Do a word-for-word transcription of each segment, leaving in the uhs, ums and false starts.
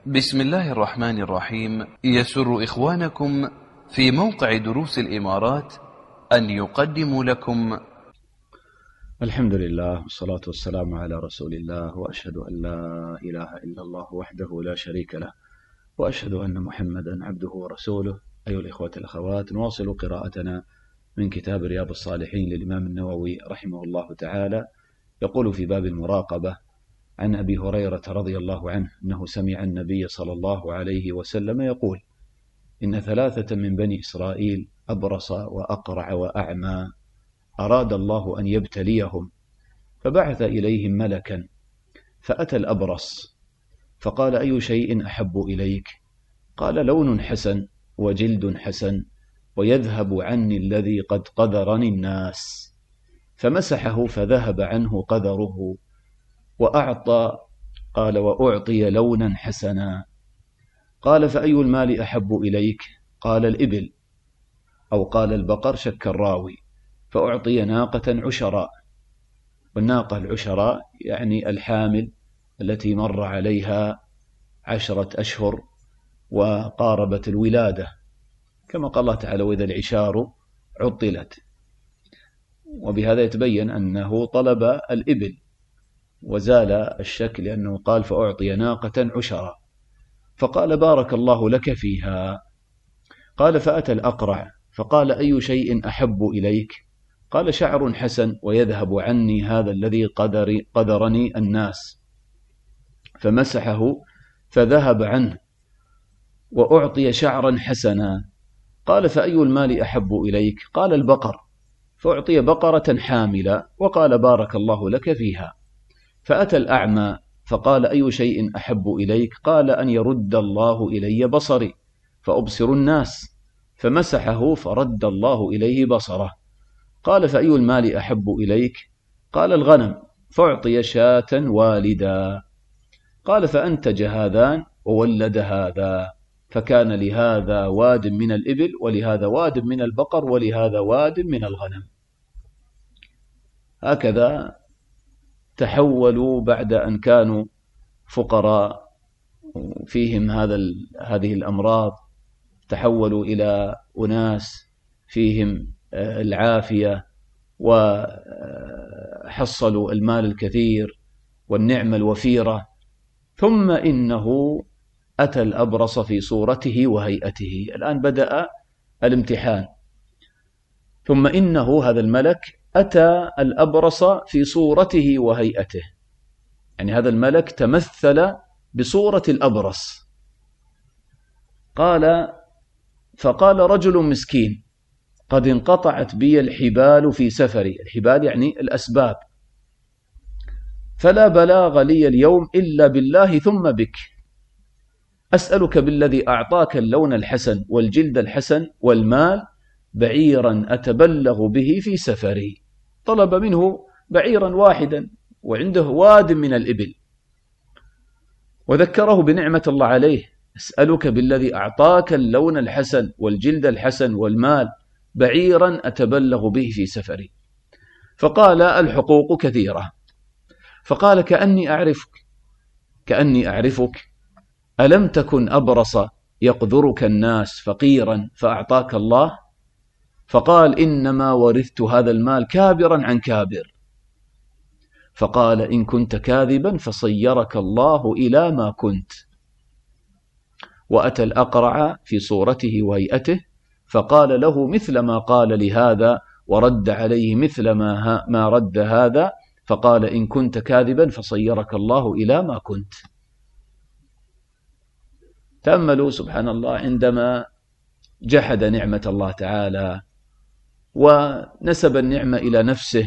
بسم الله الرحمن الرحيم. يسر إخوانكم في موقع دروس الإمارات أن يقدموا لكم الحمد لله والصلاة والسلام على رسول الله، وأشهد أن لا إله إلا الله وحده لا شريك له، وأشهد أن محمدا عبده ورسوله. أيها الإخوة الأخوات، نواصل قراءتنا من كتاب رياض الصالحين للإمام النووي رحمه الله تعالى. يقول في باب المراقبة عن أبي هريرة رضي الله عنه أنه سمع النبي صلى الله عليه وسلم يقول: إن ثلاثة من بني إسرائيل أبرص وأقرع وأعمى أراد الله أن يبتليهم، فبعث إليهم ملكا، فأتى الأبرص فقال: أي شيء أحب إليك؟ قال: لون حسن وجلد حسن ويذهب عني الذي قد قذرني الناس. فمسحه فذهب عنه قذره، وأعطى قال وأعطي لونا حسنا. قال: فأي المال أحب إليك؟ قال: الإبل، أو قال البقر، شك الراوي. فأعطي ناقة عشراء، والناقة العشراء يعني الحامل التي مر عليها عشرة أشهر وقاربت الولادة، كما قال الله تعالى: وإذا العشار عطلت. وبهذا يتبين أنه طلب الإبل، وزال الشك لأنه قال: فأعطي ناقة عشراء. فقال: بارك الله لك فيها. قال: فأتى الأقرع فقال: أي شيء أحب إليك؟ قال: شعر حسن ويذهب عني هذا الذي قدر قدرني الناس. فمسحه فذهب عنه، وأعطي شعرا حسنا. قال: فأي المال أحب إليك؟ قال: البقر، فأعطي بقرة حاملة، وقال: بارك الله لك فيها. فأتى الأعمى فقال: أي شيء أحب إليك؟ قال: أن يرد الله إلي بصري فأبصر الناس. فمسحه فرد الله إليه بصره. قال: فأي المال أحب إليك؟ قال: الغنم، فأعطي شاة والدا. قال: فأنتج هذان وولد هذا، فكان لهذا واد من الإبل، ولهذا واد من البقر، ولهذا واد من الغنم. هكذا تحولوا بعد أن كانوا فقراء فيهم هذا هذه الأمراض، تحولوا إلى أناس فيهم العافية، وحصلوا المال الكثير والنعمة الوفيرة. ثم إنه أتى الأبرص في صورته وهيئته. الآن بدأ الامتحان. ثم إنه هذا الملك أتى الأبرص في صورته وهيئته، يعني هذا الملك تمثل بصورة الأبرص. قال: فقال رجل مسكين قد انقطعت بي الحبال في سفري، الحبال يعني الأسباب، فلا بلاغ لي اليوم إلا بالله ثم بك، أسألك بالذي أعطاك اللون الحسن والجلد الحسن والمال بعيرا أتبلغ به في سفري. طلب منه بعيرا واحدا وعنده واد من الإبل، وذكره بنعمة الله عليه: أسألك بالذي أعطاك اللون الحسن والجلد الحسن والمال بعيرا أتبلغ به في سفري. فقال: الحقوق كثيرة. فقال: كأني أعرفك كأني أعرفك ألم تكن أبرص يقذرك الناس فقيرا فأعطاك الله؟ فقال: إنما ورثت هذا المال كابرا عن كابر. فقال: إن كنت كاذبا فصيرك الله إلى ما كنت. وأتى الأقرع في صورته وهيئته فقال له مثل ما قال لهذا، ورد عليه مثل ما, ما رد هذا. فقال: إن كنت كاذبا فصيرك الله إلى ما كنت. تأملوا سبحان الله، عندما جحد نعمة الله تعالى ونسب النعمة إلى نفسه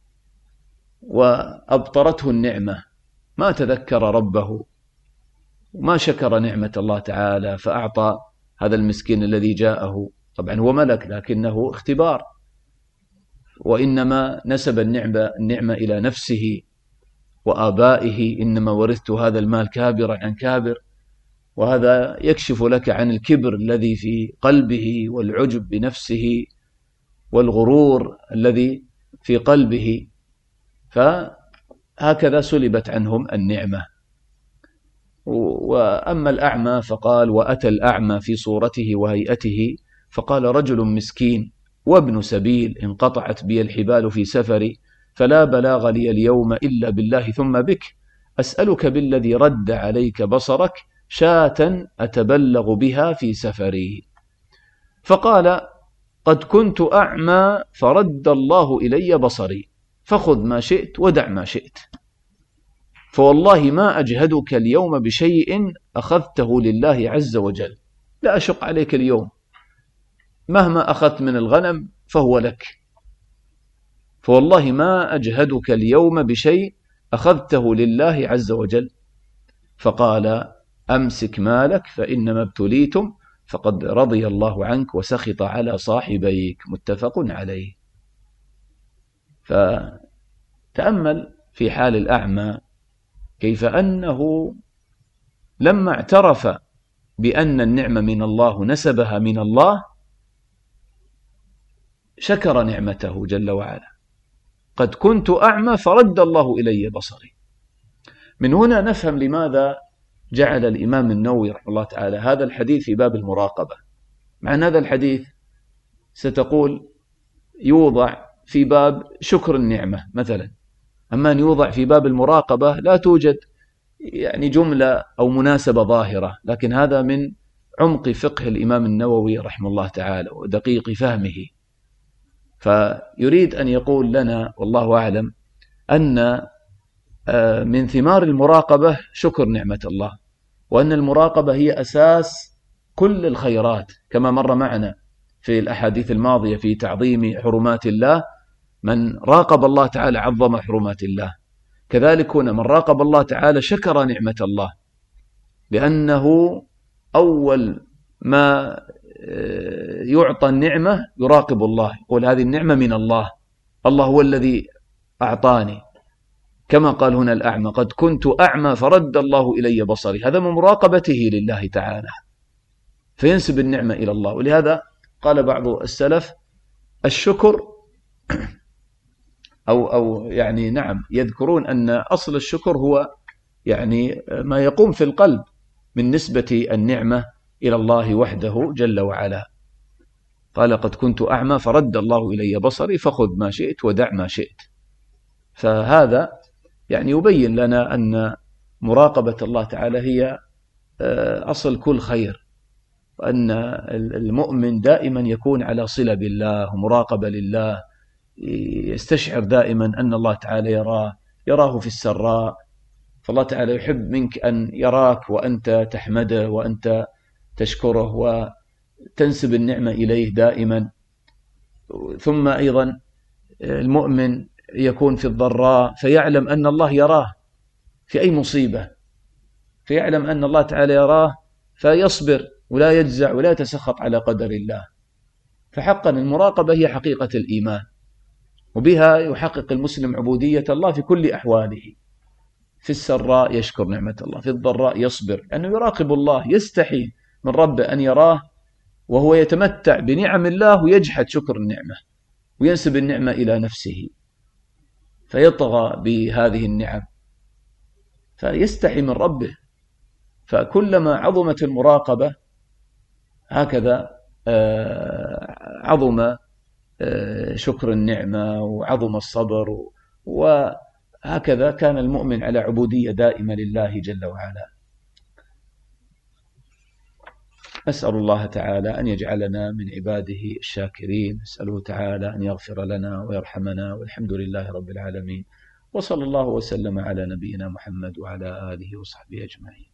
وأبطرته النعمة، ما تذكر ربه وما شكر نعمة الله تعالى، فأعطى هذا المسكين الذي جاءه. طبعا هو ملك لكنه اختبار، وإنما نسب النعمة, النعمة إلى نفسه وآبائه: إنما ورثت هذا المال كابرا عن كابر. وهذا يكشف لك عن الكبر الذي في قلبه، والعجب بنفسه، والغرور الذي في قلبه. فهكذا سلبت عنهم النعمة. وأما الأعمى فقال: وأتى الأعمى في صورته وهيئته فقال: رجل مسكين وابن سبيل انقطعت بي الحبال في سفري، فلا بلاغ لي اليوم إلا بالله ثم بك، أسألك بالذي رد عليك بصرك شاة أتبلغ بها في سفري. فقال: قد كنت أعمى فرد الله إلي بصري، فخذ ما شئت ودع ما شئت، فوالله ما أجهدك اليوم بشيء أخذته لله عز وجل، لا أشق عليك اليوم، مهما أخذت من الغنم فهو لك، فوالله ما أجهدك اليوم بشيء أخذته لله عز وجل. فقال: أمسك مالك فإنما ابتليتم فقد رضي الله عنك وسخط على صاحبيك. متفق عليه. فتأمل في حال الأعمى كيف أنه لما اعترف بأن النعمة من الله نسبها من الله شكر نعمته جل وعلا. قد كنت أعمى فرد الله إلي بصري. من هنا نفهم لماذا جعل الإمام النووي رحمه الله تعالى هذا الحديث في باب المراقبة، مع أن هذا الحديث ستقول يوضع في باب شكر النعمة مثلا، أما أن يوضع في باب المراقبة لا توجد يعني جملة أو مناسبة ظاهرة، لكن هذا من عمق فقه الإمام النووي رحمه الله تعالى ودقيق فهمه. فيريد أن يقول لنا والله أعلم أن من ثمار المراقبة شكر نعمة الله، وأن المراقبة هي أساس كل الخيرات، كما مر معنا في الأحاديث الماضية في تعظيم حرمات الله، من راقب الله تعالى عظم حرمات الله. كذلك هنا من راقب الله تعالى شكر نعمة الله، لأنه أول ما يعطى النعمة يراقب الله، يقول هذه النعمة من الله، الله هو الذي أعطاني، كما قال هنا الأعمى: قد كنت أعمى فرد الله إلي بصري. هذا من مراقبته لله تعالى، فينسب النعمة إلى الله. ولهذا قال بعض السلف: الشكر أو أو يعني نعم يذكرون أن أصل الشكر هو يعني ما يقوم في القلب من نسبة النعمة إلى الله وحده جل وعلا. قال: قد كنت أعمى فرد الله إلي بصري، فخذ ما شئت ودع ما شئت. فهذا يعني يبين لنا أن مراقبة الله تعالى هي أصل كل خير، وأن المؤمن دائما يكون على صلة بالله ومراقبة لله، يستشعر دائما أن الله تعالى يراه يراه في السراء، فالله تعالى يحب منك أن يراك وأنت تحمده وأنت تشكره وتنسب النعمة إليه دائما. ثم أيضا المؤمن يكون في الضراء فيعلم أن الله يراه في أي مصيبة، فيعلم أن الله تعالى يراه فيصبر ولا يجزع ولا يتسخط على قدر الله. فحقا المراقبة هي حقيقة الإيمان، وبها يحقق المسلم عبودية الله في كل أحواله. في السراء يشكر نعمة الله، في الضراء يصبر، لأنه يراقب الله، يستحي من ربه أن يراه وهو يتمتع بنعم الله ويجحد شكر النعمة وينسب النعمة إلى نفسه فيطغى بهذه النعم، فيستحي من ربه. فكلما عظمت المراقبة هكذا عظم شكر النعمة وعظم الصبر، وهكذا كان المؤمن على عبودية دائمة لله جل وعلا. أسأل الله تعالى أن يجعلنا من عباده الشاكرين، أسأله تعالى أن يغفر لنا ويرحمنا، والحمد لله رب العالمين، وصلى الله وسلم على نبينا محمد وعلى آله وصحبه أجمعين.